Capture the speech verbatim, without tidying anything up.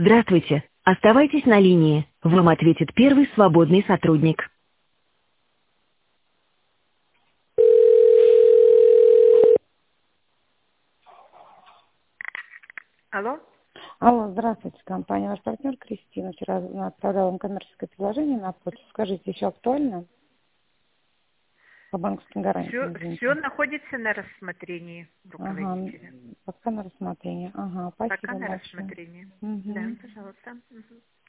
Здравствуйте. Оставайтесь на линии. Вам ответит первый свободный сотрудник. Алло? Алло, здравствуйте, компания «Ваш партнер» Кристина. Вчера отправляла вам коммерческое предложение на почту. Скажите, еще актуально? По банковским Все, гарантиям, все извините. находится на рассмотрении Ага, руководителя. пока на рассмотрение. Ага, Пока спасибо на большое. рассмотрении. Да, Угу. пожалуйста. Мгм.